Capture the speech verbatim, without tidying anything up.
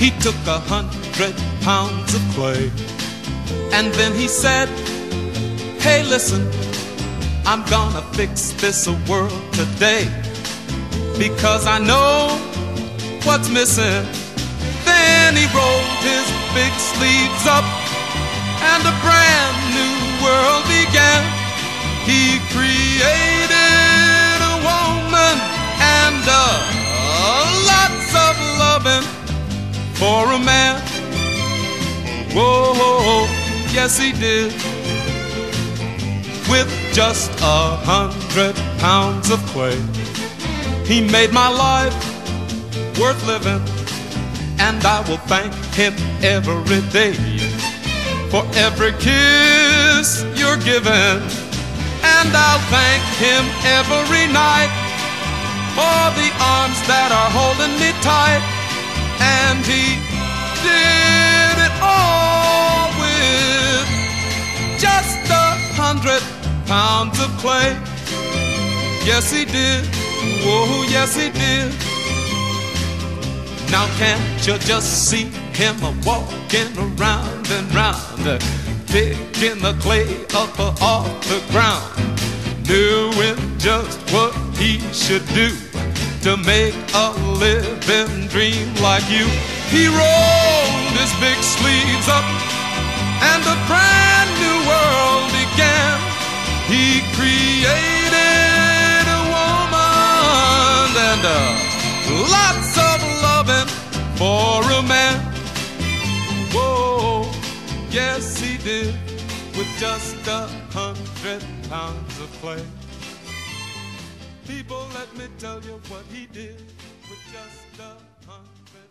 He took a hundred pounds of clay, and then he said, hey, listen, I'm gonna fix this world today, because I know what's missing. Then he rolled his big sleeves up, and a brand new world began. He created a woman and uh, lots of loving for a man. Whoa, yes he did. With just a hundred pounds of clay, he made my life worth living, and I will thank him every day for every kiss you're giving, and I'll thank him every night for the arms that are holding me tight. And he did it all with just a hundred pounds of clay. Yes he did, whoa, yes he did. Now can't you just see him walking around and round, picking the clay up off the ground, doing just what he should do to make a living dream like you. He rolled his big sleeves up, and a brand new world began. He created a woman and uh, lots of loving for a man. Whoa, yes he did, with just a hundred pounds of clay. People, let me tell you what he did with just a hundred